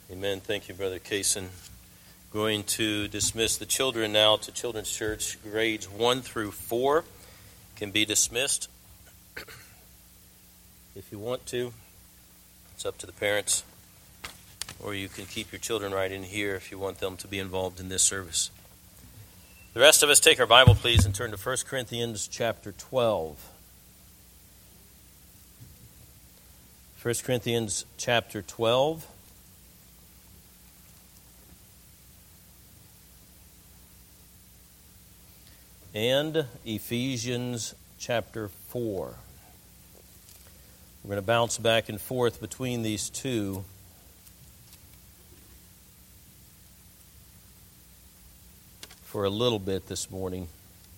Amen. Thank you, Brother Kaysen. Going to dismiss the children now to Children's Church. Grades 1 through 4 can be dismissed if you want to. It's up to the parents. Or you can keep your children right in here if you want them to be involved in this service. The rest of us take our Bible, please, and turn to 1 Corinthians chapter 12. 1 Corinthians chapter 12. And Ephesians chapter 4. We're going to bounce back and forth between these two. For a little bit this morning.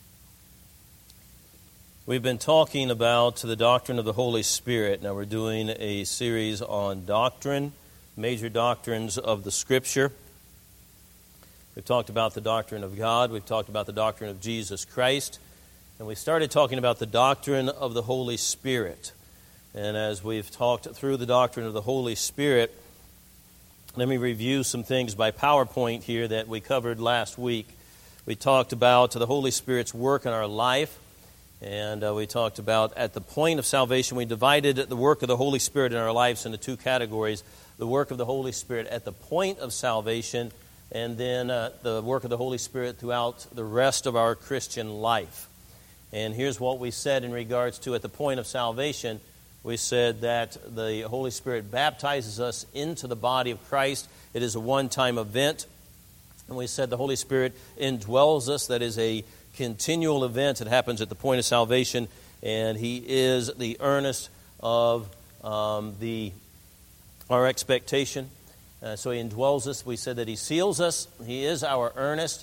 We've been talking about the doctrine of the Holy Spirit. Now we're doing a series on doctrine, major doctrines of the Scripture. We've talked about the doctrine of God. We've talked about the doctrine of Jesus Christ. And we started talking about the doctrine of the Holy Spirit. And as we've talked through the doctrine of the Holy Spirit, let me review some things by PowerPoint here that we covered last week. We talked about the Holy Spirit's work in our life. And we talked about at the point of salvation, we divided the work of the Holy Spirit in our lives into two categories. The work of the Holy Spirit at the point of salvation, and then the work of the Holy Spirit throughout the rest of our Christian life. And here's what we said in regards to at the point of salvation. We said that the Holy Spirit baptizes us into the body of Christ. It is a one-time event. And we said the Holy Spirit indwells us. That is a continual event. It happens at the point of salvation. And He is the earnest of our expectation. So He indwells us. We said that He seals us. He is our earnest.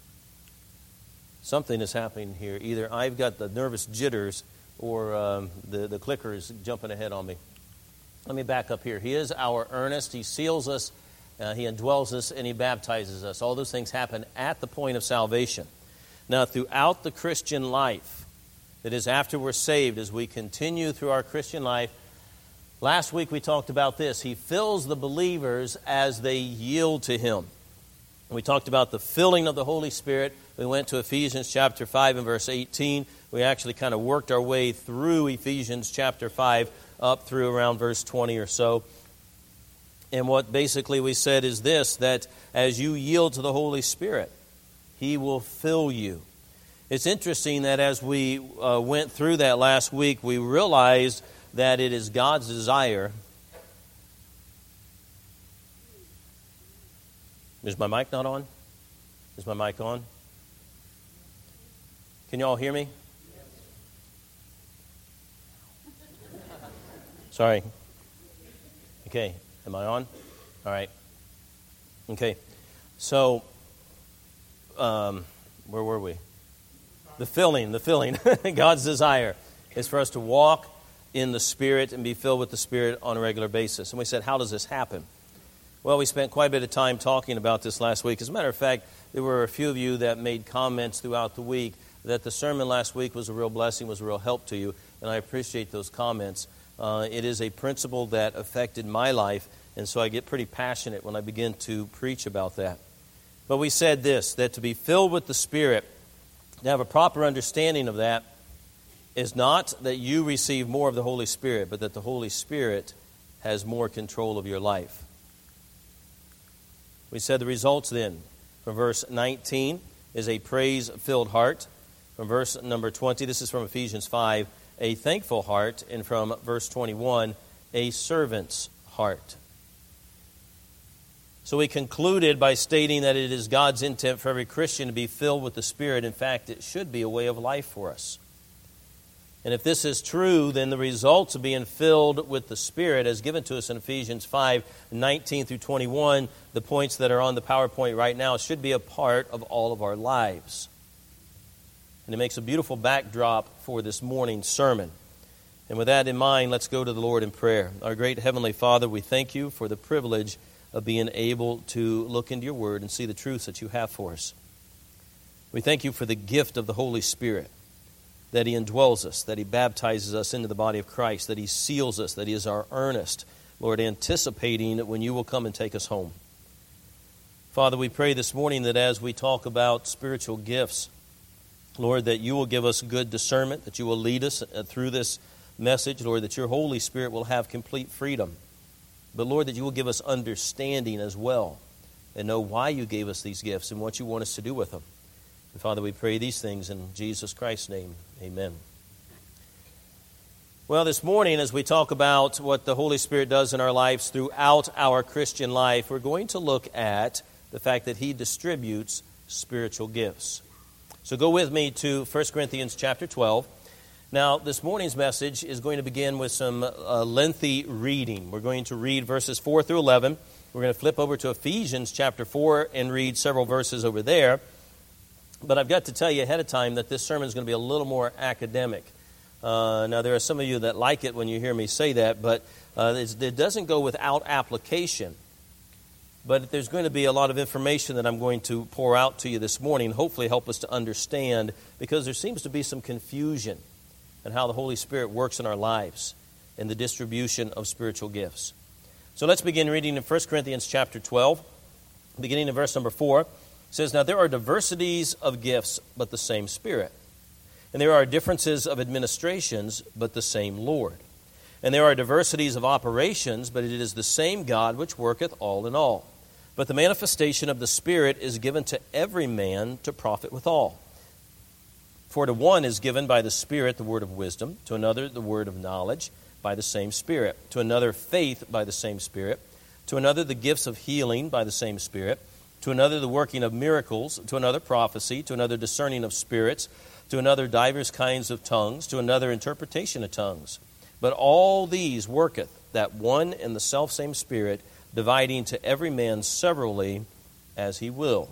Something is happening here. Either I've got the nervous jitters or the clicker is jumping ahead on me. Let me back up here. He is our earnest. He seals us. He indwells us and He baptizes us. All those things happen at the point of salvation. Now, throughout the Christian life, that is after we're saved, as we continue through our Christian life, last week we talked about this. He fills the believers as they yield to Him. We talked about the filling of the Holy Spirit. We went to Ephesians chapter 5 and verse 18. We actually kind of worked our way through Ephesians chapter 5 up through around verse 20 or so. And what basically we said is this, that as you yield to the Holy Spirit, He will fill you. It's interesting that as we went through that last week, we realized that it is God's desire. Is my mic not on? Is my mic on? Can you all hear me? Sorry. Okay. Am I on? All right. Okay. So, where were we? The filling. God's desire is for us to walk in the Spirit and be filled with the Spirit on a regular basis. And we said, how does this happen? Well, we spent quite a bit of time talking about this last week. As a matter of fact, there were a few of you that made comments throughout the week that the sermon last week was a real blessing, was a real help to you, and I appreciate those comments. It is a principle that affected my life, and so I get pretty passionate when I begin to preach about that. But we said this, that to be filled with the Spirit, to have a proper understanding of that, is not that you receive more of the Holy Spirit, but that the Holy Spirit has more control of your life. We said the results then, from verse 19, is a praise-filled heart. From verse number 20, this is from Ephesians 5, a thankful heart. And from verse 21, a servant's heart. So we concluded by stating that it is God's intent for every Christian to be filled with the Spirit. In fact, it should be a way of life for us. And if this is true, then the results of being filled with the Spirit, as given to us in Ephesians 5, 19 through 21, the points that are on the PowerPoint right now, should be a part of all of our lives. And it makes a beautiful backdrop for this morning's sermon. And with that in mind, let's go to the Lord in prayer. Our great Heavenly Father, we thank You for the privilege of being able to look into Your Word and see the truths that You have for us. We thank You for the gift of the Holy Spirit, that He indwells us, that He baptizes us into the body of Christ, that He seals us, that He is our earnest Lord, anticipating when you will come and take us home. Father, we pray this morning that as we talk about spiritual gifts, Lord, that you will give us good discernment, that you will lead us through this message, Lord, that your Holy Spirit will have complete freedom. But, Lord, that you will give us understanding as well and know why you gave us these gifts and what you want us to do with them. And, Father, we pray these things in Jesus Christ's name. Amen. Well, this morning, as we talk about what the Holy Spirit does in our lives throughout our Christian life, we're going to look at the fact that he distributes spiritual gifts. So go with me to 1 Corinthians chapter 12. Now, this morning's message is going to begin with some lengthy reading. We're going to read verses 4 through 11. We're going to flip over to Ephesians chapter 4 and read several verses over there. But I've got to tell you ahead of time that this sermon is going to be a little more academic. Now, there are some of you that like it when you hear me say that, but it doesn't go without application. But there's going to be a lot of information that I'm going to pour out to you this morning, hopefully help us to understand, because there seems to be some confusion in how the Holy Spirit works in our lives and the distribution of spiritual gifts. So let's begin reading in 1 Corinthians chapter 12, beginning in verse number 4. It says, "Now there are diversities of gifts, but the same Spirit. And there are differences of administrations, but the same Lord. And there are diversities of operations, but it is the same God which worketh all in all. But the manifestation of the Spirit is given to every man to profit withal. For to one is given by the Spirit the word of wisdom, to another the word of knowledge by the same Spirit, to another faith by the same Spirit, to another the gifts of healing by the same Spirit, to another the working of miracles, to another prophecy, to another discerning of spirits, to another divers kinds of tongues, to another interpretation of tongues. But all these worketh that one and the selfsame Spirit, dividing to every man severally as he will."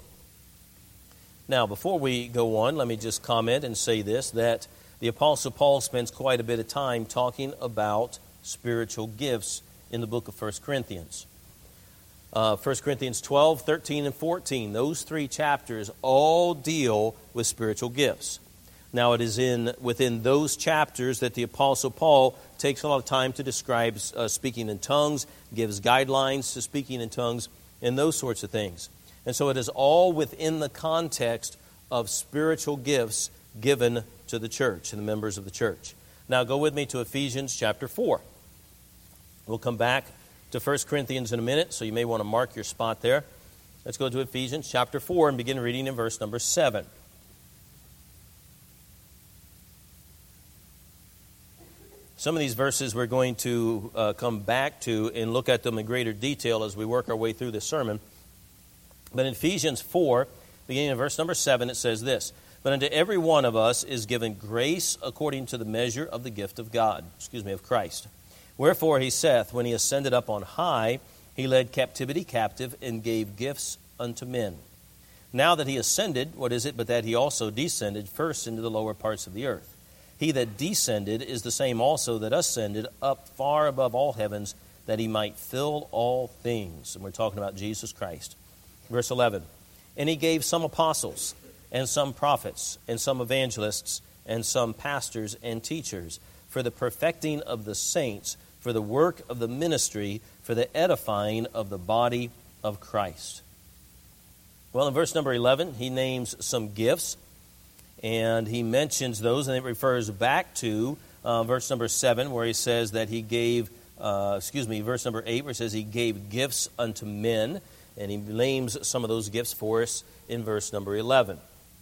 Now, before we go on, let me just comment and say this, that the Apostle Paul spends quite a bit of time talking about spiritual gifts in the book of 1 Corinthians. 1 Corinthians 12, 13, and 14, those three chapters all deal with spiritual gifts. Now, it is within those chapters that the Apostle Paul takes a lot of time to describe speaking in tongues, gives guidelines to speaking in tongues, and those sorts of things. And so it is all within the context of spiritual gifts given to the church and the members of the church. Now, go with me to Ephesians chapter 4. We'll come back to 1 Corinthians in a minute, so you may want to mark your spot there. Let's go to Ephesians chapter 4 and begin reading in verse number 7. Some of these verses we're going to come back to and look at them in greater detail as we work our way through this sermon. But in Ephesians 4, beginning in verse number 7, it says this, "But unto every one of us is given grace according to the measure of the gift of of Christ. Wherefore he saith, when he ascended up on high, he led captivity captive and gave gifts unto men. Now that he ascended, what is it but that he also descended first into the lower parts of the earth? He that descended is the same also that ascended up far above all heavens, that he might fill all things." And we're talking about Jesus Christ. Verse 11, "And he gave some apostles, and some prophets, and some evangelists, and some pastors and teachers, for the perfecting of the saints, for the work of the ministry, for the edifying of the body of Christ." Well, in verse number 11, he names some gifts. And he mentions those, and it refers back to verse number 7, where he says that he gave, verse number 8, where he says he gave gifts unto men. And he names some of those gifts for us in verse number 11.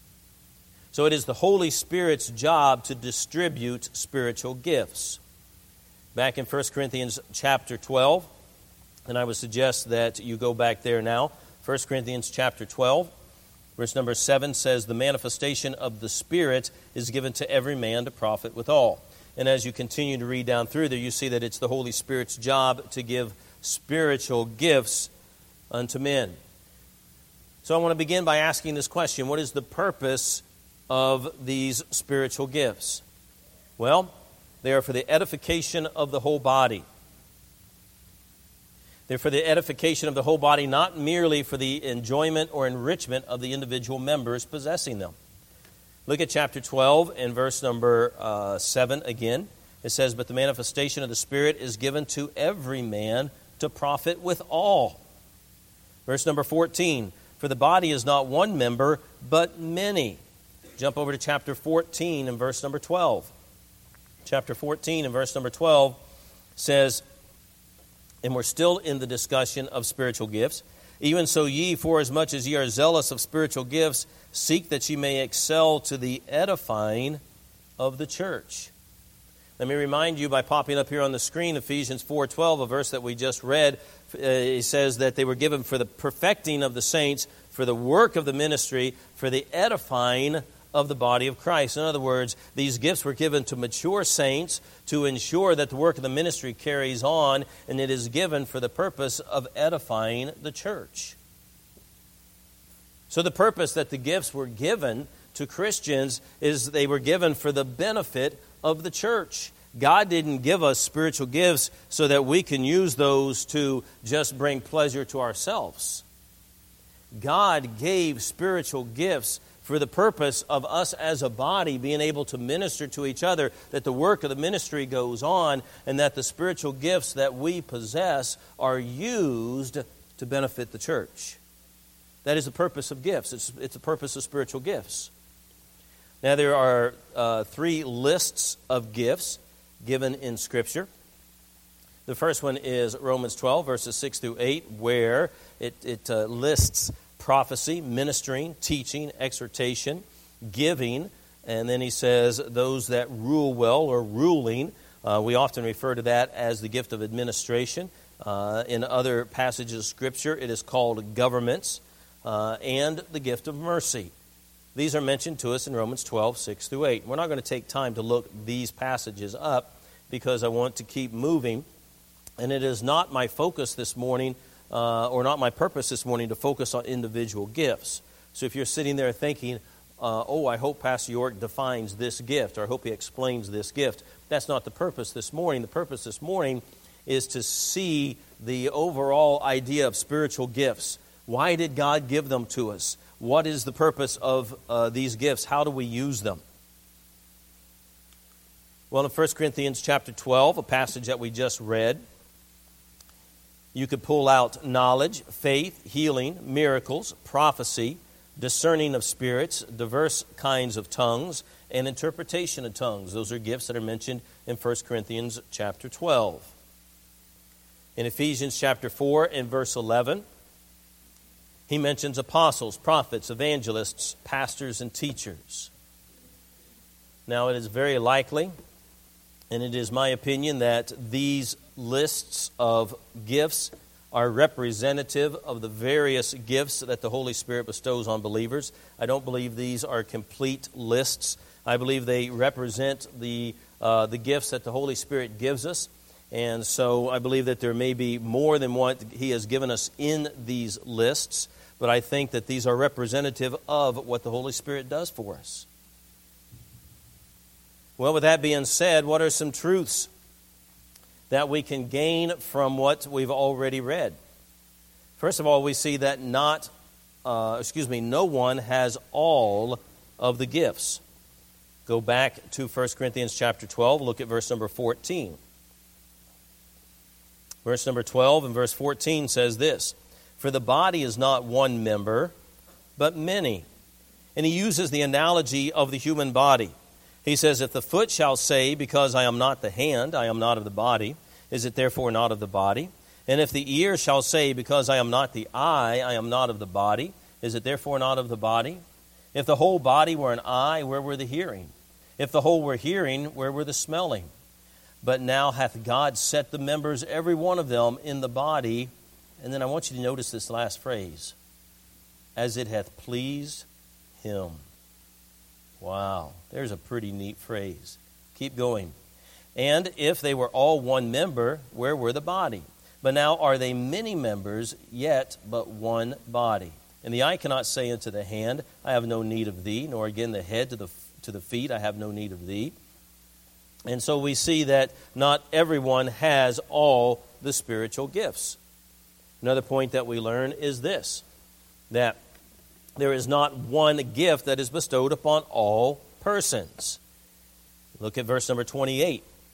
So it is the Holy Spirit's job to distribute spiritual gifts. Back in 1 Corinthians chapter 12, and I would suggest that you go back there now. 1 Corinthians chapter 12. Verse number 7 says, "The manifestation of the Spirit is given to every man to profit withal." And as you continue to read down through there, you see that it's the Holy Spirit's job to give spiritual gifts unto men. So I want to begin by asking this question: what is the purpose of these spiritual gifts? Well, they are for the edification of the whole body. They're for the edification of the whole body, not merely for the enjoyment or enrichment of the individual members possessing them. Look at chapter 12 and verse number 7 again. It says, but the manifestation of the Spirit is given to every man to profit withal. Verse number 14, for the body is not one member, but many. Jump over to chapter 14 and verse number 12. Chapter 14 and verse number 12 says, and we're still in the discussion of spiritual gifts. Even so ye, forasmuch as ye are zealous of spiritual gifts, seek that ye may excel to the edifying of the church. Let me remind you by popping up here on the screen, Ephesians 4:12, a verse that we just read. It says that they were given for the perfecting of the saints, for the work of the ministry, for the edifying of the body of Christ. In other words, these gifts were given to mature saints to ensure that the work of the ministry carries on, and it is given for the purpose of edifying the church. So the purpose that the gifts were given to Christians is they were given for the benefit of the church. God didn't give us spiritual gifts so that we can use those to just bring pleasure to ourselves. God gave spiritual gifts for the purpose of us as a body being able to minister to each other, that the work of the ministry goes on, and that the spiritual gifts that we possess are used to benefit the church. That is the purpose of gifts. It's the purpose of spiritual gifts. Now, there are 3 lists of gifts given in Scripture. The first one is Romans 12, verses 6 through 8, where it lists prophecy, ministering, teaching, exhortation, giving, and then he says those that rule well or ruling. We often refer to that as the gift of administration. In other passages of Scripture, it is called governments, and the gift of mercy. These are mentioned to us in Romans 12, 6 through 8. We're not going to take time to look these passages up because I want to keep moving, and it is not my focus this morning or not my purpose this morning to focus on individual gifts. So if you're sitting there thinking, I hope Pastor York defines this gift, or I hope he explains this gift, that's not the purpose this morning. The purpose this morning is to see the overall idea of spiritual gifts. Why did God give them to us? What is the purpose of these gifts? How do we use them? Well, in 1 Corinthians chapter 12, a passage that we just read, you could pull out knowledge, faith, healing, miracles, prophecy, discerning of spirits, diverse kinds of tongues, and interpretation of tongues. Those are gifts that are mentioned in 1 Corinthians chapter 12. In Ephesians chapter 4 and verse 11, he mentions apostles, prophets, evangelists, pastors, and teachers. Now, it is very likely, and it is my opinion, that these lists of gifts are representative of the various gifts that the Holy Spirit bestows on believers. I don't believe these are complete lists. I believe they represent the gifts that the Holy Spirit gives us. And so I believe that there may be more than what He has given us in these lists, but I think that these are representative of what the Holy Spirit does for us. Well, with that being said, what are some truths that we can gain from what we've already read? First of all, we see that no one has all of the gifts. Go back to 1 Corinthians chapter 12, look at verse number 14. Verse number 12 and verse 14 says this, for the body is not one member, but many. And he uses the analogy of the human body. He says, if the foot shall say, because I am not the hand, I am not of the body, is it therefore not of the body? And if the ear shall say, because I am not the eye, I am not of the body, is it therefore not of the body? If the whole body were an eye, where were the hearing? If the whole were hearing, where were the smelling? But now hath God set the members, every one of them, in the body. And then I want you to notice this last phrase, as it hath pleased Him. Wow, there's a pretty neat phrase. Keep going. And if they were all one member, where were the body? But now are they many members, yet but one body? And the eye cannot say unto the hand, I have no need of thee, nor again the head to the feet, I have no need of thee. And so we see that not everyone has all the spiritual gifts. Another point that we learn is this, that there is not one gift that is bestowed upon all persons. Look at verse number 28.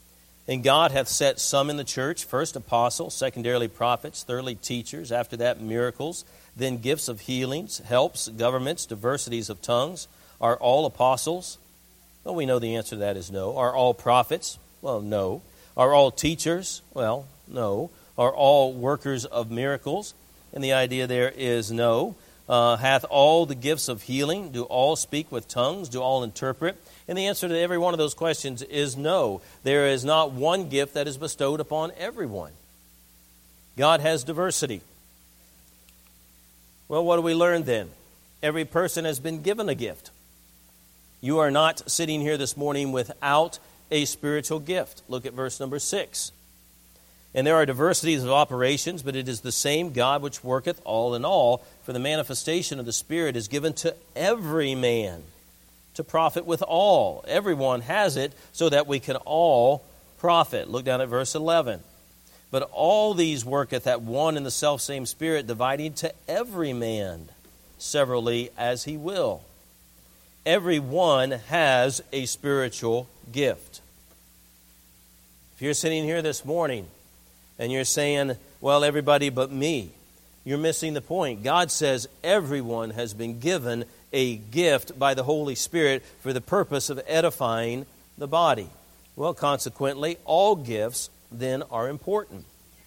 And God hath set some in the church, first apostles, secondarily prophets, thirdly teachers, after that miracles, then gifts of healings, helps, governments, diversities of tongues. Are all apostles? Well, we know the answer to that is no. Are all prophets? Well, no. Are all teachers? Well, no. Are all workers of miracles? And the idea there is no. Hath all the gifts of healing? Do all speak with tongues? Do all interpret? And the answer to every one of those questions is no. There is not one gift that is bestowed upon everyone. God has diversity. Well, what do we learn then? Every person has been given a gift. You are not sitting here this morning without a spiritual gift. Look at verse number 6. And there are diversities of operations, but it is the same God which worketh all in all. For the manifestation of the Spirit is given to every man to profit with all. Everyone has it so that we can all profit. Look down at verse 11. But all these worketh at one and the selfsame Spirit, dividing to every man severally as he will. Every one has a spiritual gift. If you're sitting here this morning and you're saying, well, everybody but me, you're missing the point. God says everyone has been given a gift by the Holy Spirit for the purpose of edifying the body. Well, consequently, all gifts then are important.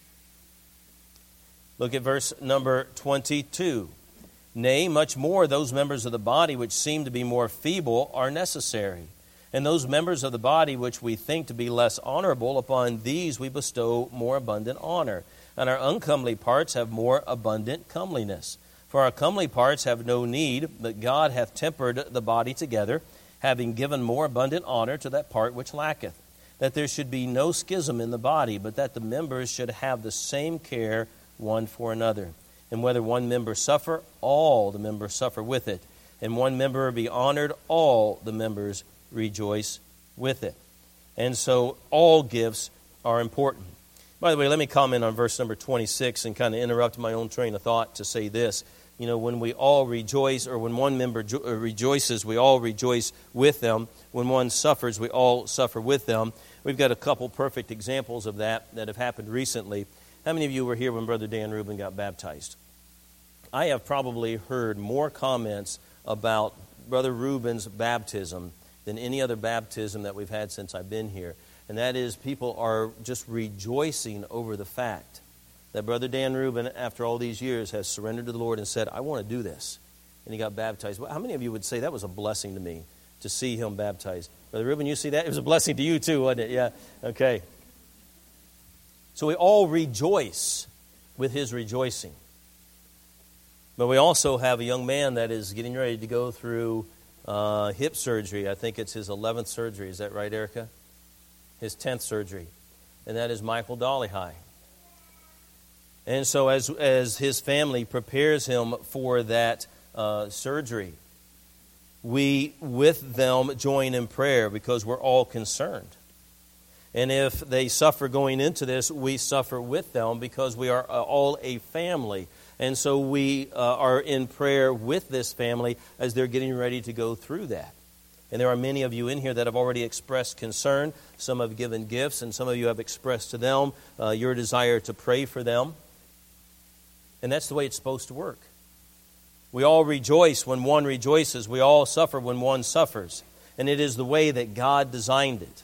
Look at verse number 22. Nay, much more, those members of the body which seem to be more feeble are necessary. And those members of the body which we think to be less honorable, upon these we bestow more abundant honor. And our uncomely parts have more abundant comeliness. For our comely parts have no need, but God hath tempered the body together, having given more abundant honor to that part which lacketh, that there should be no schism in the body, but that the members should have the same care one for another. And whether one member suffer, all the members suffer with it. And one member be honored, all the members rejoice with it. And so all gifts are important. By the way, let me comment on verse number 26 and kind of interrupt my own train of thought to say this. You know, when we all rejoice, or when one member rejoices, we all rejoice with them. When one suffers, we all suffer with them. We've got a couple perfect examples of that have happened recently. How many of you were here when Brother Dan Rubin got baptized? I have probably heard more comments about Brother Rubin's baptism than any other baptism that we've had since I've been here. And that is, people are just rejoicing over the fact that Brother Dan Rubin, after all these years, has surrendered to the Lord and said, I want to do this. And he got baptized. Well, how many of you would say that was a blessing to me to see him baptized? Brother Rubin, you see that? It was a blessing to you too, wasn't it? Yeah. Okay. So we all rejoice with his rejoicing. But we also have a young man that is getting ready to go through hip surgery. I think it's his 11th surgery. Is that right, Erica? His 10th surgery. And that is Michael Dollyhigh. And so as his family prepares him for that surgery, we with them join in prayer because we're all concerned. And if they suffer going into this, we suffer with them because we are all a family. And so we are in prayer with this family as they're getting ready to go through that. And there are many of you in here that have already expressed concern. Some have given gifts, and some of you have expressed to them your desire to pray for them. And that's the way it's supposed to work. We all rejoice when one rejoices. We all suffer when one suffers. And it is the way that God designed it.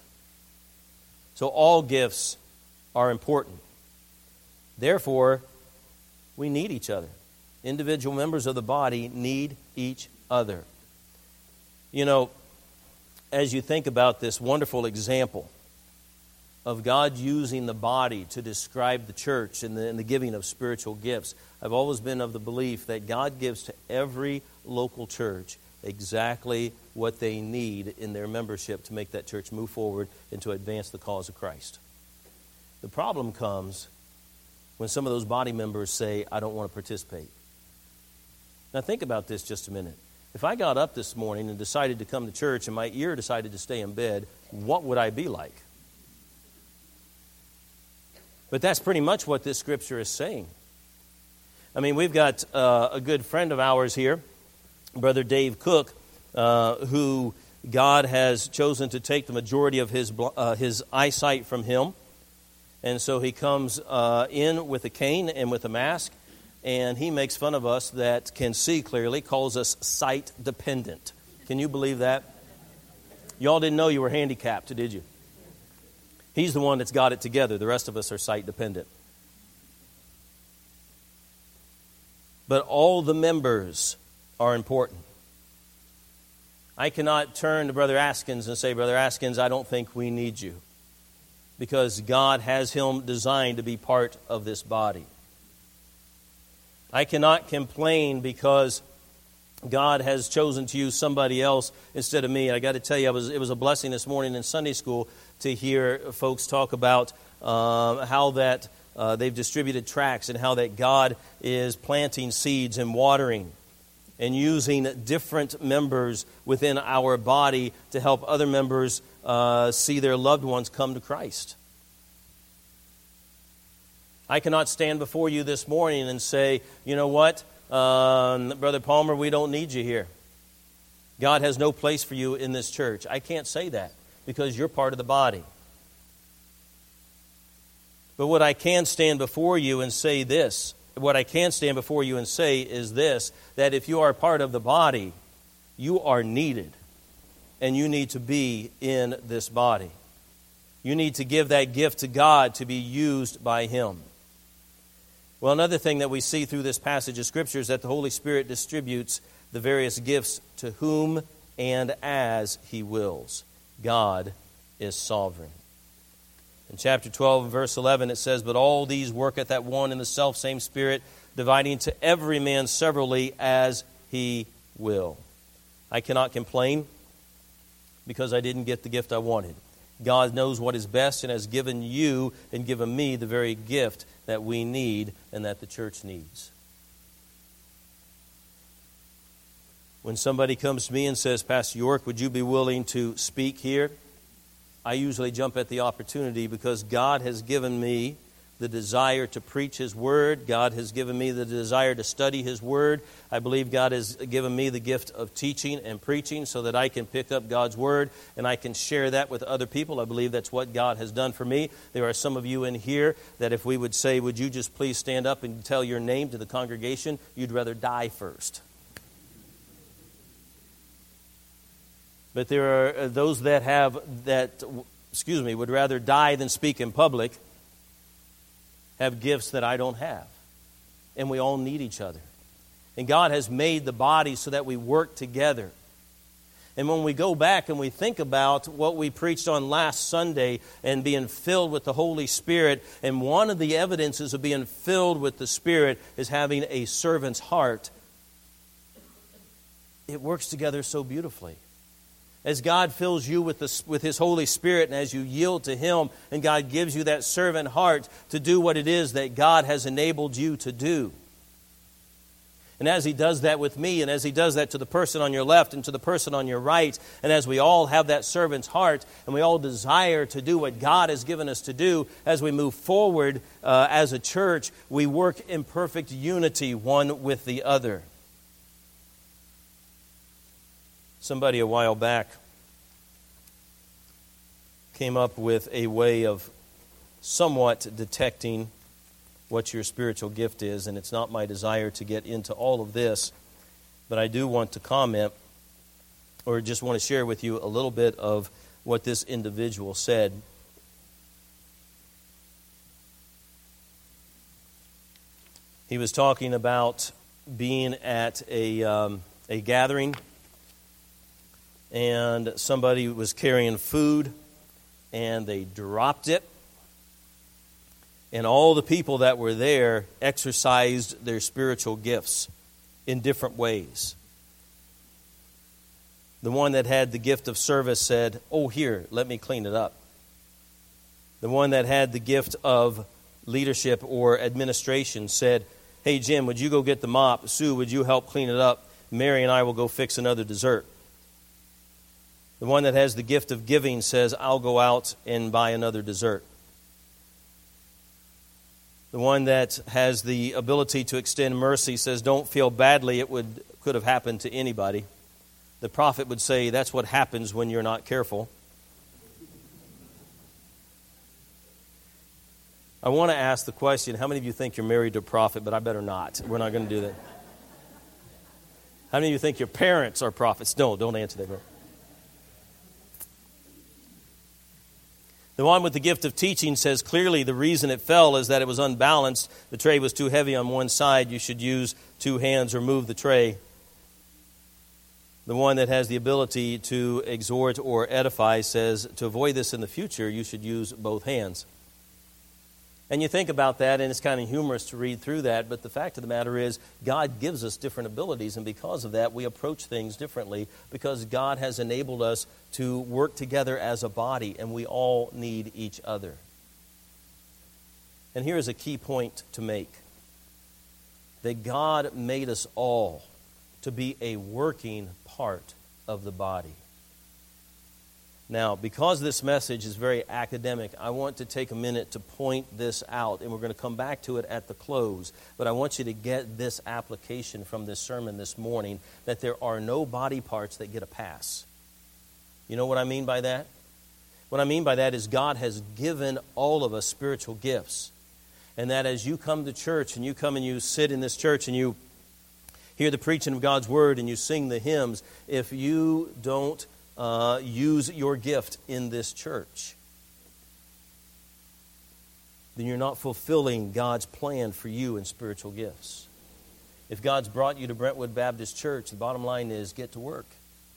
So all gifts are important. Therefore, we need each other. Individual members of the body need each other. You know, as you think about this wonderful example of God using the body to describe the church and the giving of spiritual gifts, I've always been of the belief that God gives to every local church exactly what they need in their membership to make that church move forward and to advance the cause of Christ. The problem comes when some of those body members say, I don't want to participate. Now think about this just a minute. If I got up this morning and decided to come to church and my ear decided to stay in bed, what would I be like? But that's pretty much what this scripture is saying. I mean, we've got a good friend of ours here, Brother Dave Cook, who God has chosen to take the majority of his eyesight from him. And so he comes in with a cane and with a mask, and he makes fun of us that can see clearly, calls us sight dependent. Can you believe that? Y'all didn't know you were handicapped, did you? He's the one that's got it together. The rest of us are sight dependent. But all the members are important. I cannot turn to Brother Askins and say, Brother Askins, I don't think we need you. Because God has him designed to be part of this body. I cannot complain because God has chosen to use somebody else instead of me. I got to tell you, it was a blessing this morning in Sunday school to hear folks talk about how that they've distributed tracts and how that God is planting seeds and watering and using different members within our body to help other members see their loved ones come to Christ. I cannot stand before you this morning and say, you know what, Brother Palmer, we don't need you here. God has no place for you in this church. I can't say that because you're part of the body. But what I can stand before you and say this, what I can stand before you and say is this, that if you are part of the body, you are needed. And you need to be in this body. You need to give that gift to God to be used by Him. Well, another thing that we see through this passage of Scripture is that the Holy Spirit distributes the various gifts to whom and as He wills. God is sovereign. In chapter 12 and verse 11 it says, But all these worketh at one and the selfsame Spirit, dividing to every man severally as He will. I cannot complain because I didn't get the gift I wanted. God knows what is best and has given you and given me the very gift that we need and that the church needs. When somebody comes to me and says, Pastor York, would you be willing to speak here? I usually jump at the opportunity because God has given me the desire to preach His Word. God has given me the desire to study His Word. I believe God has given me the gift of teaching and preaching so that I can pick up God's Word and I can share that with other people. I believe that's what God has done for me. There are some of you in here that if we would say, would you just please stand up and tell your name to the congregation, you'd rather die first. But there are those that would rather die than speak in public, have gifts that I don't have. And we all need each other. And God has made the body so that we work together. And when we go back and we think about what we preached on last Sunday and being filled with the Holy Spirit, and one of the evidences of being filled with the Spirit is having a servant's heart, it works together so beautifully. As God fills you with His Holy Spirit and as you yield to Him and God gives you that servant heart to do what it is that God has enabled you to do. And as He does that with me and as He does that to the person on your left and to the person on your right, and as we all have that servant's heart and we all desire to do what God has given us to do, as we move forward as a church, we work in perfect unity one with the other. Somebody a while back came up with a way of somewhat detecting what your spiritual gift is, and it's not my desire to get into all of this, but I do want to comment or just want to share with you a little bit of what this individual said. He was talking about being at a gathering, and somebody was carrying food, and they dropped it. And all the people that were there exercised their spiritual gifts in different ways. The one that had the gift of service said, "Oh, here, let me clean it up." The one that had the gift of leadership or administration said, "Hey, Jim, would you go get the mop? Sue, would you help clean it up? Mary and I will go fix another dessert." The one that has the gift of giving says, "I'll go out and buy another dessert." The one that has the ability to extend mercy says, "Don't feel badly, it could have happened to anybody. The prophet would say that's what happens when you're not careful. I want to ask the question, how many of you think you're married to a prophet? But I better not. We're not going to do that. How many of you think your parents are prophets? No, don't answer that. The one with the gift of teaching says clearly the reason it fell is that it was unbalanced. The tray was too heavy on one side. You should use two hands or move the tray. The one that has the ability to exhort or edify says to avoid this in the future, you should use both hands. And you think about that, and it's kind of humorous to read through that, but the fact of the matter is God gives us different abilities, and because of that, we approach things differently because God has enabled us to work together as a body, and we all need each other. And here is a key point to make, that God made us all to be a working part of the body. Now, because this message is very academic, I want to take a minute to point this out, and we're going to come back to it at the close. But I want you to get this application from this sermon this morning, that there are no body parts that get a pass. You know what I mean by that? What I mean by that is God has given all of us spiritual gifts. And that as you come to church, and you come and you sit in this church, and you hear the preaching of God's Word, and you sing the hymns, if you don't use your gift in this church, then you're not fulfilling God's plan for you in spiritual gifts. If God's brought you to Brentwood Baptist Church, the bottom line is get to work.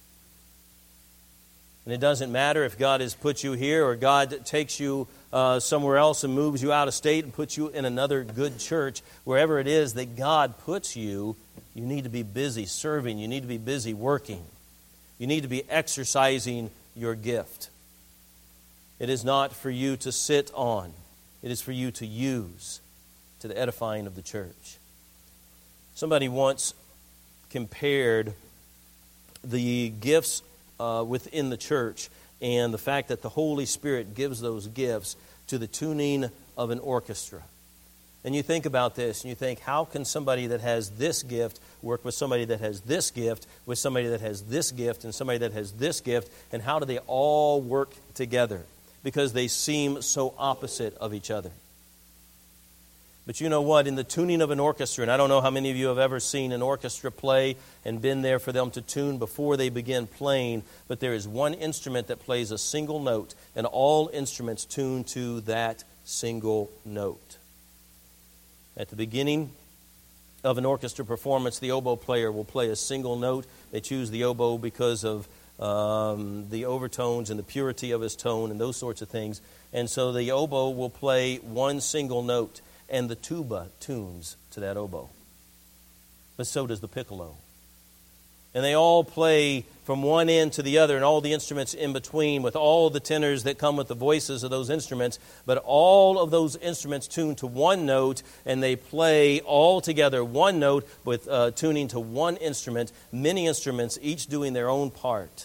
And it doesn't matter if God has put you here or God takes you somewhere else and moves you out of state and puts you in another good church. Wherever it is that God puts you, you need to be busy serving. You need to be busy working. You need to be exercising your gift. It is not for you to sit on. It is for you to use to the edifying of the church. Somebody once compared the gifts within the church and the fact that the Holy Spirit gives those gifts to the tuning of an orchestra. And you think about this, and you think, how can somebody that has this gift work with somebody that has this gift, with somebody that has this gift, and somebody that has this gift, and how do they all work together? Because they seem so opposite of each other. But you know what? In the tuning of an orchestra, and I don't know how many of you have ever seen an orchestra play and been there for them to tune before they begin playing, but there is one instrument that plays a single note, and all instruments tune to that single note. At the beginning of an orchestra performance, the oboe player will play a single note. They choose the oboe because of the overtones and the purity of his tone and those sorts of things. And so the oboe will play one single note, and the tuba tunes to that oboe. But so does the piccolo. And they all play from one end to the other, and all the instruments in between, with all the tenors that come with the voices of those instruments. But all of those instruments tune to one note, and they play all together one note with tuning to one instrument, many instruments, each doing their own part.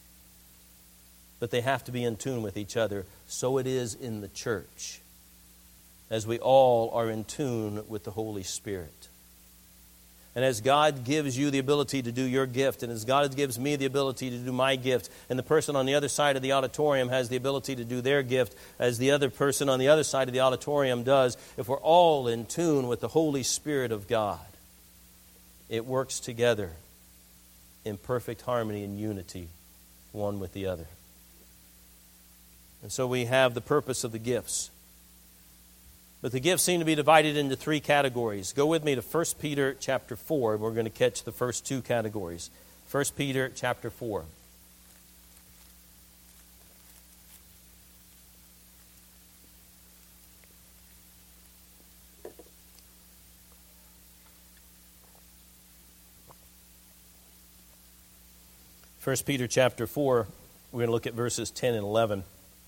But they have to be in tune with each other. So it is in the church, as we all are in tune with the Holy Spirit. And as God gives you the ability to do your gift, and as God gives me the ability to do my gift, and the person on the other side of the auditorium has the ability to do their gift, as the other person on the other side of the auditorium does, if we're all in tune with the Holy Spirit of God, it works together in perfect harmony and unity, one with the other. And so we have the purpose of the gifts. But the gifts seem to be divided into three categories. Go with me to 1 Peter chapter 4. We're going to catch the first two categories. 1 Peter chapter 4. First Peter chapter 4, we're going to look at verses 10 and 11.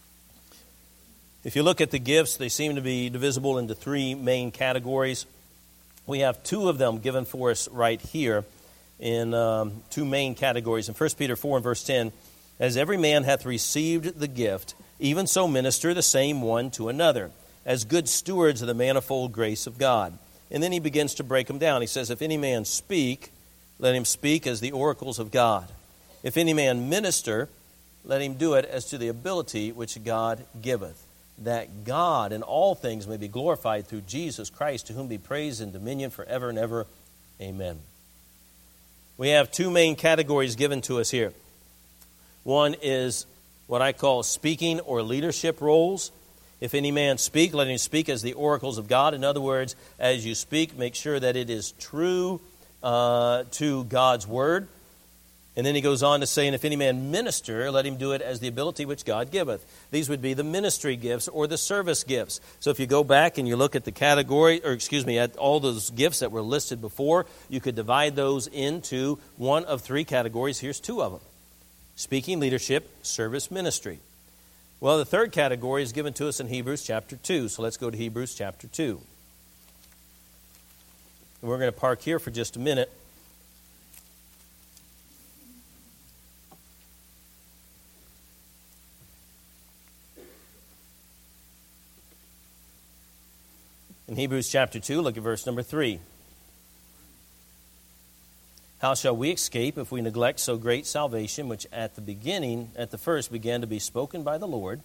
If you look at the gifts, they seem to be divisible into three main categories. We have two of them given for us right here in two main categories. In 1 Peter 4 and verse 10, as every man hath received the gift, even so minister the same one to another, as good stewards of the manifold grace of God. And then he begins to break them down. He says, if any man speak, let him speak as the oracles of God. if any man minister, let him do it as to the ability which God giveth, that God in all things may be glorified through Jesus Christ, to whom be praise and dominion forever and ever. Amen. We have two main categories given to us here. One is what I call speaking or leadership roles. If any man speak, let him speak as the oracles of God. In other words, as you speak, make sure that it is true to God's word. And then he goes on to say, and if any man minister, let him do it as the ability which God giveth. These would be the ministry gifts or the service gifts. So if you go back and you look at the category, at all those gifts that were listed before, you could divide those into one of three categories. Here's two of them: speaking, leadership, service, ministry. Well, the third category is given to us in Hebrews chapter 2. So let's go to Hebrews chapter 2. And we're going to park here for just a minute. In Hebrews chapter 2, look at verse number 3. How shall we escape if we neglect so great salvation, which at the first began to be spoken by the Lord?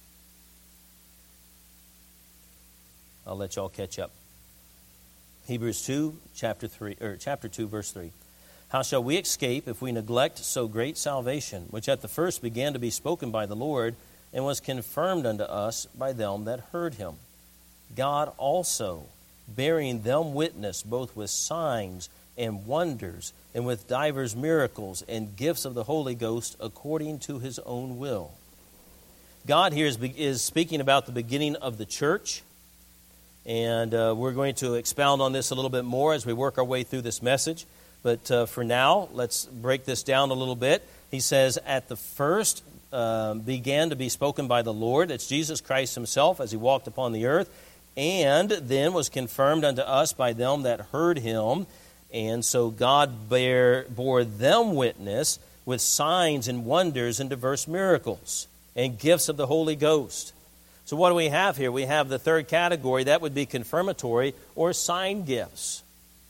I'll let y'all catch up. Hebrews 2, chapter 2, verse 3. How shall we escape if we neglect so great salvation, which at the first began to be spoken by the Lord, and was confirmed unto us by them that heard him? God also, bearing them witness, both with signs and wonders, and with divers miracles and gifts of the Holy Ghost, according to his own will. God here is speaking about the beginning of the church, and we're going to expound on this a little bit more as we work our way through this message. But for now, let's break this down a little bit. He says, at the first began to be spoken by the Lord. That's Jesus Christ himself as he walked upon the earth, and then was confirmed unto us by them that heard him. And so God bore them witness with signs and wonders and diverse miracles and gifts of the Holy Ghost. So what do we have here? We have the third category. That would be confirmatory or sign gifts.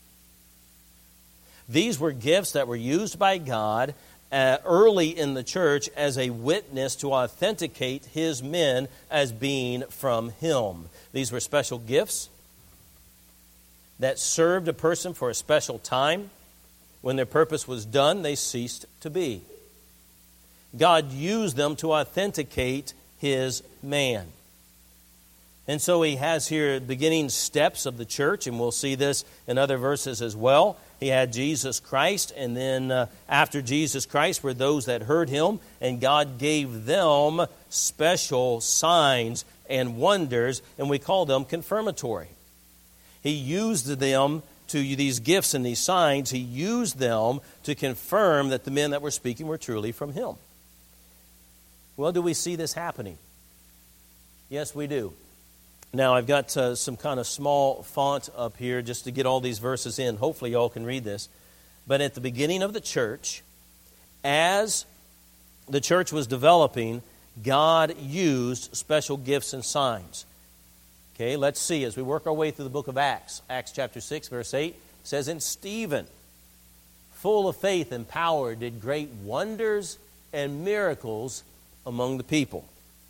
These were gifts that were used by God early in the church as a witness to authenticate his men as being from him. These were special gifts that served a person for a special time. When their purpose was done, they ceased to be. God used them to authenticate his man. And so he has here beginning steps of the church, and we'll see this in other verses as well. He had Jesus Christ, and then after Jesus Christ were those that heard him, and God gave them special signs and wonders, and we call them confirmatory. He used them to these gifts and these signs. He used them to confirm that the men that were speaking were truly from him. Well, do we see this happening? Yes, we do. Now, I've got some kind of small font up here just to get all these verses in. Hopefully, y'all can read this. But at the beginning of the church, as the church was developing, God used special gifts and signs. Okay, let's see. As we work our way through the book of Acts, Acts chapter 6, verse 8, says, and Stephen, full of faith and power, did great wonders and miracles among the people.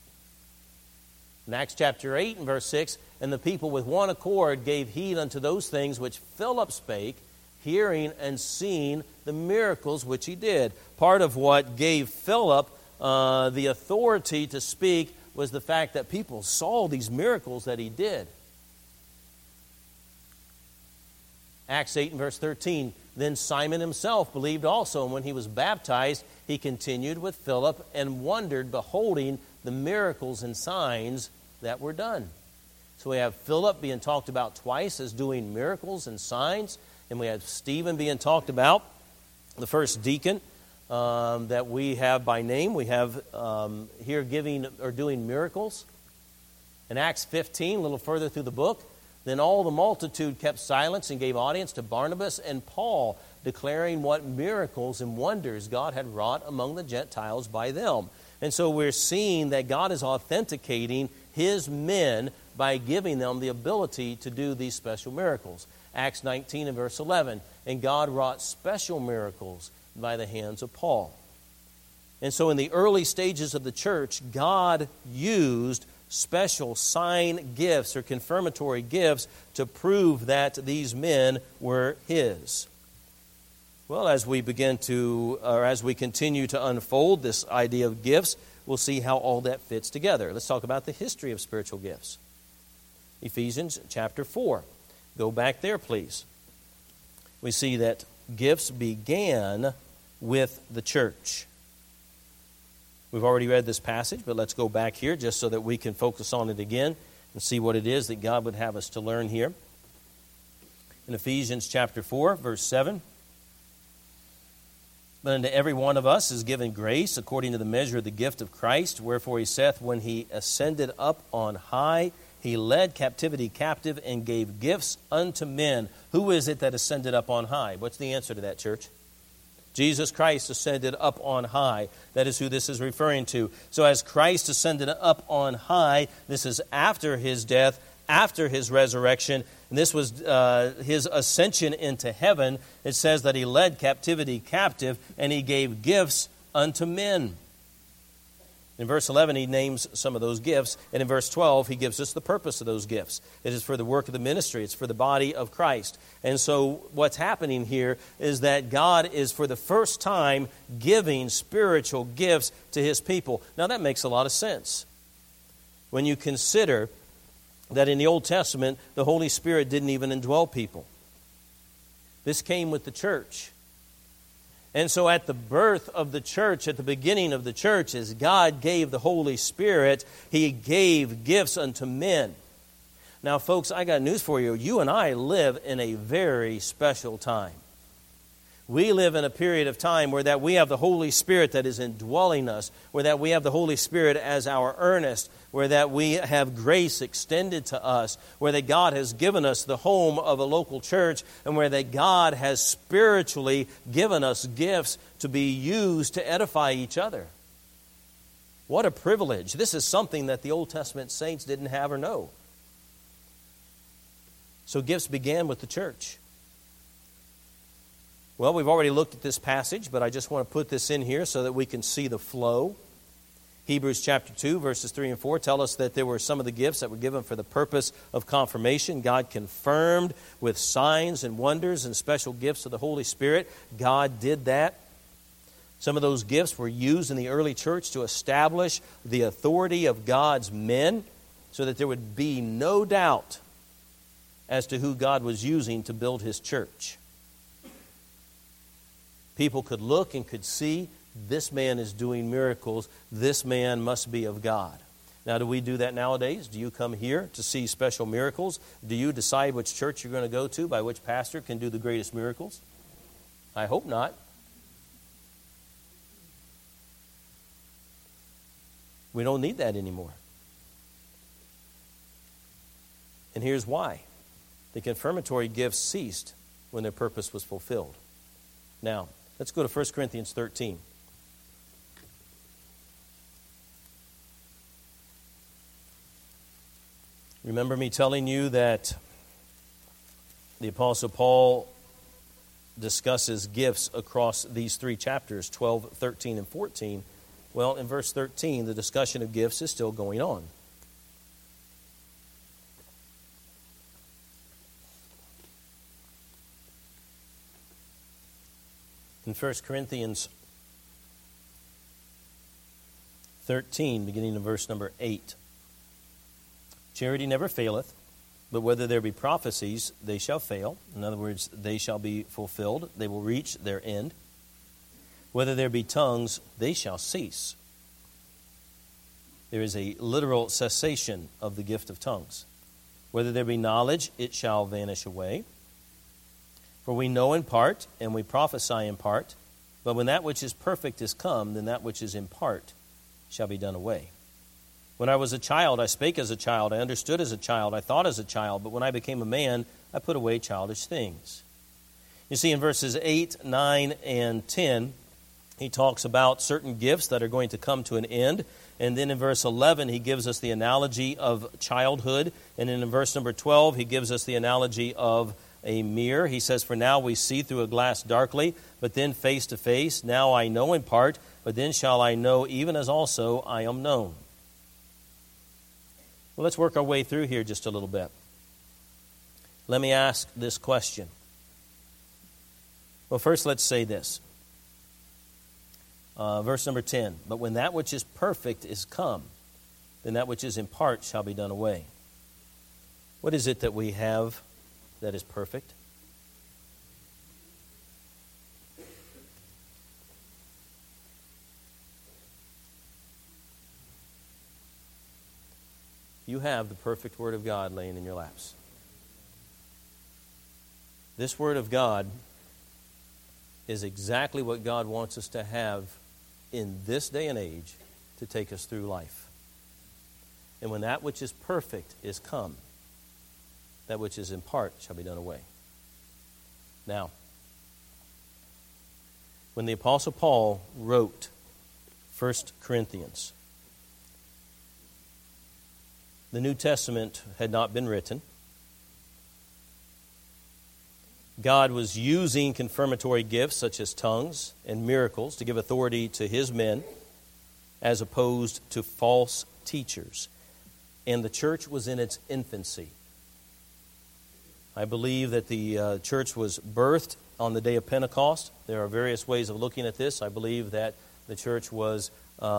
In Acts chapter 8 and verse 6, and the people with one accord gave heed unto those things which Philip spake, hearing and seeing the miracles which he did. Part of what gave Philip the authority to speak was the fact that people saw these miracles that he did. Acts 8 and verse 13, then Simon himself believed also, and when he was baptized, he continued with Philip and wondered, beholding the miracles and signs that were done. So we have Philip being talked about twice as doing miracles and signs, and we have Stephen being talked about, the first deacon that we have by name. We have here giving or doing miracles. In Acts 15, a little further through the book, then all the multitude kept silence and gave audience to Barnabas and Paul, declaring what miracles and wonders God had wrought among the Gentiles by them. And so we're seeing that God is authenticating his men by giving them the ability to do these special miracles. Acts 19 and verse 11, and God wrought special miracles by the hands of Paul. And so in the early stages of the church, God used special sign gifts or confirmatory gifts to prove that these men were His. Well, as we continue to unfold this idea of gifts, we'll see how all that fits together. Let's talk about the history of spiritual gifts. Ephesians chapter 4. Go back there, please. We see that gifts began with the church. We've already read this passage, but let's go back here just so that we can focus on it again and see what it is that God would have us to learn here. In Ephesians chapter 4, verse 7, "But unto every one of us is given grace according to the measure of the gift of Christ, wherefore He saith, when He ascended up on high, He led captivity captive and gave gifts unto men." Who is it that ascended up on high? What's the answer to that, church? Jesus Christ ascended up on high. That is who this is referring to. So as Christ ascended up on high, this is after His death, after His resurrection, and this was His ascension into heaven. It says that He led captivity captive and He gave gifts unto men. In verse 11, He names some of those gifts. And in verse 12, He gives us the purpose of those gifts. It is for the work of the ministry. It's for the body of Christ. And so what's happening here is that God is for the first time giving spiritual gifts to His people. Now that makes a lot of sense. When you consider that in the Old Testament, the Holy Spirit didn't even indwell people. This came with the church. And so at the birth of the church, at the beginning of the church, as God gave the Holy Spirit, He gave gifts unto men. Now, folks, I got news for you. You and I live in a very special time. We live in a period of time where that we have the Holy Spirit that is indwelling us, where that we have the Holy Spirit as our earnest, where that we have grace extended to us, where that God has given us the home of a local church, and where that God has spiritually given us gifts to be used to edify each other. What a privilege. This is something that the Old Testament saints didn't have or know. So gifts began with the church. Well, we've already looked at this passage, but I just want to put this in here so that we can see the flow. Hebrews chapter 2, verses 3 and 4 tell us that there were some of the gifts that were given for the purpose of confirmation. God confirmed with signs and wonders and special gifts of the Holy Spirit. God did that. Some of those gifts were used in the early church to establish the authority of God's men so that there would be no doubt as to who God was using to build His church. People could look and could see, this man is doing miracles. This man must be of God. Now, do we do that nowadays? Do you come here to see special miracles? Do you decide which church you're going to go to by which pastor can do the greatest miracles? I hope not. We don't need that anymore. And here's why. The confirmatory gifts ceased when their purpose was fulfilled. Now, let's go to 1 Corinthians 13. Remember me telling you that the Apostle Paul discusses gifts across these three chapters, 12, 13, and 14. Well, in verse 13, the discussion of gifts is still going on. In 1 Corinthians 13, beginning in verse number 8. Charity never faileth, but whether there be prophecies, they shall fail. In other words, they shall be fulfilled. They will reach their end. Whether there be tongues, they shall cease. There is a literal cessation of the gift of tongues. Whether there be knowledge, it shall vanish away. For we know in part, and we prophesy in part, but when that which is perfect is come, then that which is in part shall be done away. When I was a child, I spake as a child, I understood as a child, I thought as a child, but when I became a man, I put away childish things. You see, in verses 8, 9, and 10, he talks about certain gifts that are going to come to an end. And then in verse 11, he gives us the analogy of childhood. And then in verse number 12, he gives us the analogy of a mirror. He says, for now we see through a glass darkly, but then face to face. Now I know in part, but then shall I know, even as also I am known. Well, let's work our way through here just a little bit. Let me ask this question. Well, first let's say this. Verse number 10. But when that which is perfect is come, then that which is in part shall be done away. What is it that we have that is perfect? You have the perfect Word of God laying in your laps. This Word of God is exactly what God wants us to have in this day and age to take us through life. And when that which is perfect is come, that which is in part shall be done away. Now, when the Apostle Paul wrote 1 Corinthians, the New Testament had not been written. God was using confirmatory gifts such as tongues and miracles to give authority to His men as opposed to false teachers. And the church was in its infancy. I believe that the church was birthed on the day of Pentecost. There are various ways of looking at this. I believe that the church was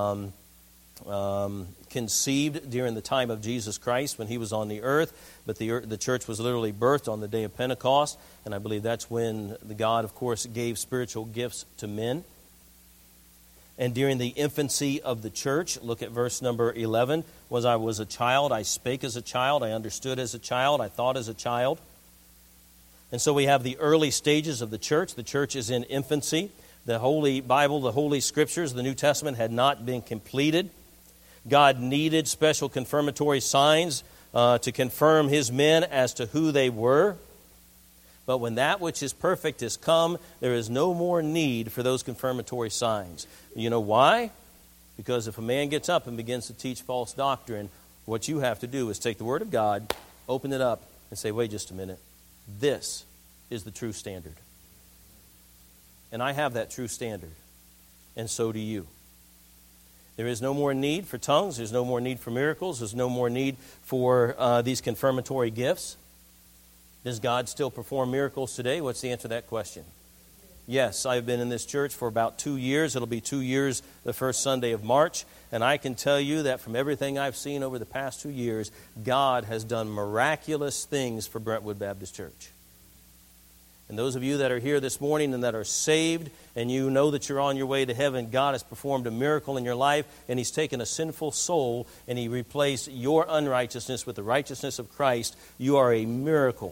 conceived during the time of Jesus Christ when He was on the earth, but the church was literally birthed on the day of Pentecost, and I believe that's when God, of course, gave spiritual gifts to men. And during the infancy of the church, look at verse number 11, "When I was a child, I spake as a child, I understood as a child, I thought as a child." And so we have the early stages of the church. The church is in infancy. The Holy Bible, the Holy Scriptures, the New Testament had not been completed. God needed special confirmatory signs to confirm His men as to who they were. But when that which is perfect is come, there is no more need for those confirmatory signs. You know why? Because if a man gets up and begins to teach false doctrine, what you have to do is take the Word of God, open it up, and say, wait just a minute. This is the true standard. And I have that true standard. And so do you. There is no more need for tongues. There's no more need for miracles. There's no more need for these confirmatory gifts. Does God still perform miracles today? What's the answer to that question? Yes, I've been in this church for about 2 years. It'll be 2 years the first Sunday of March. And I can tell you that from everything I've seen over the past 2 years, God has done miraculous things for Brentwood Baptist Church. And those of you that are here this morning and that are saved and you know that you're on your way to heaven, God has performed a miracle in your life, and He's taken a sinful soul and He replaced your unrighteousness with the righteousness of Christ. You are a miracle.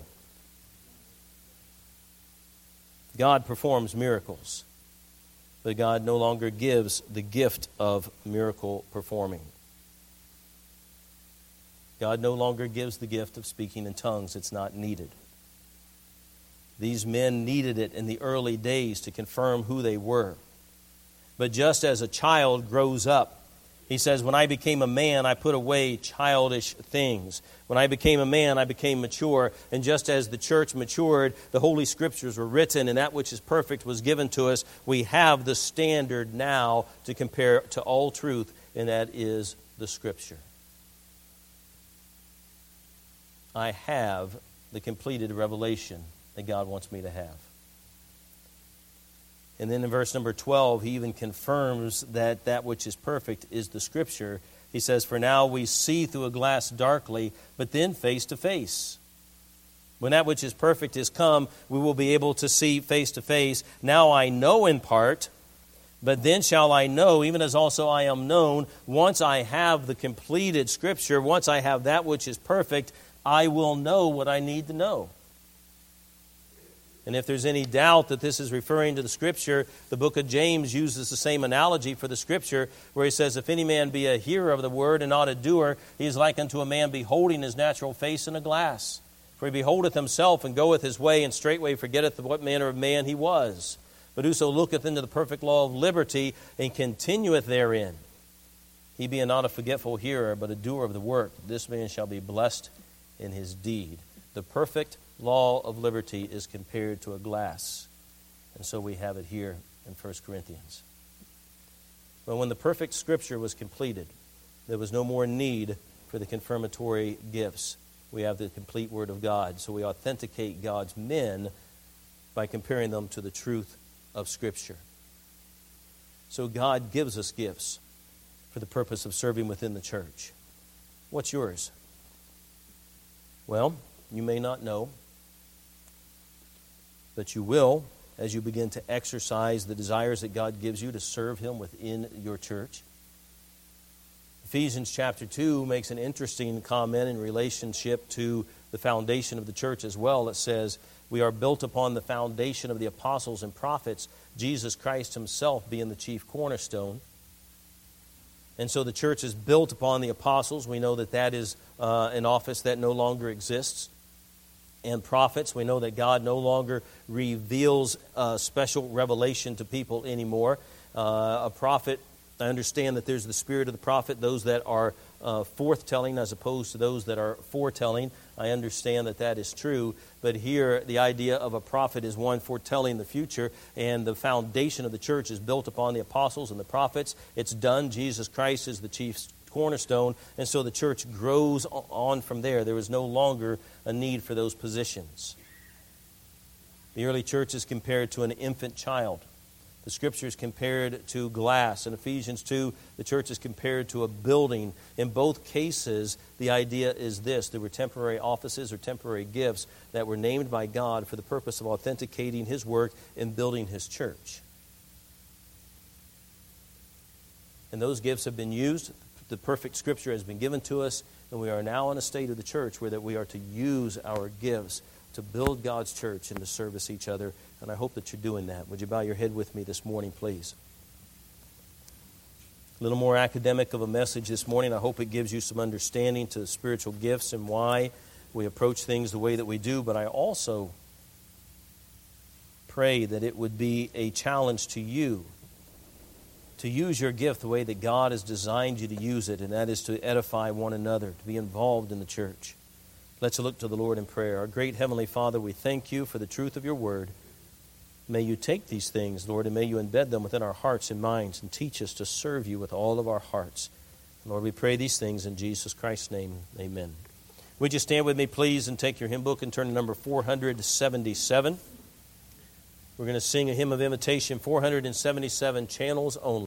God performs miracles, but God no longer gives the gift of miracle performing. God no longer gives the gift of speaking in tongues. It's not needed. These men needed it in the early days to confirm who they were. But just as a child grows up, he says, when I became a man, I put away childish things. When I became a man, I became mature. And just as the church matured, the Holy Scriptures were written, and that which is perfect was given to us. We have the standard now to compare to all truth, and that is the Scripture. I have the completed revelation that God wants me to have. And then in verse number 12, he even confirms that that which is perfect is the Scripture. He says, for now we see through a glass darkly, but then face to face. When that which is perfect is come, we will be able to see face to face. Now I know in part, but then shall I know, even as also I am known. Once I have the completed Scripture, once I have that which is perfect, I will know what I need to know. And if there's any doubt that this is referring to the Scripture, the book of James uses the same analogy for the Scripture, where he says, if any man be a hearer of the word and not a doer, he is like unto a man beholding his natural face in a glass. For he beholdeth himself and goeth his way, and straightway forgetteth what manner of man he was. But whoso looketh into the perfect law of liberty and continueth therein, he being not a forgetful hearer, but a doer of the work, this man shall be blessed in his deed. The perfect law of liberty is compared to a glass. And so we have it here in 1 Corinthians. Well, when the perfect Scripture was completed, there was no more need for the confirmatory gifts. We have the complete Word of God. So we authenticate God's men by comparing them to the truth of Scripture. So God gives us gifts for the purpose of serving within the church. What's yours? Well, you may not know, but you will as you begin to exercise the desires that God gives you to serve Him within your church. Ephesians chapter 2 makes an interesting comment in relationship to the foundation of the church as well. It says, we are built upon the foundation of the apostles and prophets, Jesus Christ Himself being the chief cornerstone. And so the church is built upon the apostles. We know that that is an office that no longer exists. And prophets, we know that God no longer reveals special revelation to people anymore. A prophet, I understand that there's the spirit of the prophet, those that are forthtelling as opposed to those that are foretelling. I understand that that is true. But here, the idea of a prophet is one foretelling the future, and the foundation of the church is built upon the apostles and the prophets. It's done. Jesus Christ is the chief cornerstone, and so the church grows on from there. There is no longer a need for those positions. The early church is compared to an infant child. The Scripture is compared to glass. In Ephesians 2, the church is compared to a building. In both cases, the idea is this. There were temporary offices or temporary gifts that were named by God for the purpose of authenticating His work and building His church. And those gifts have been used. The perfect Scripture has been given to us, and we are now in a state of the church where that we are to use our gifts to build God's church and to service each other. And I hope that you're doing that. Would you bow your head with me this morning, please? A little more academic of a message this morning. I hope it gives you some understanding to the spiritual gifts and why we approach things the way that we do. But I also pray that it would be a challenge to you to use your gift the way that God has designed you to use it, and that is to edify one another, to be involved in the church. Let's look to the Lord in prayer. Our great Heavenly Father, we thank You for the truth of Your Word. May You take these things, Lord, and may You embed them within our hearts and minds and teach us to serve You with all of our hearts. Lord, we pray these things in Jesus Christ's name. Amen. Would you stand with me, please, and take your hymn book and turn to number 477. We're going to sing a hymn of invitation, 477, Channels Only.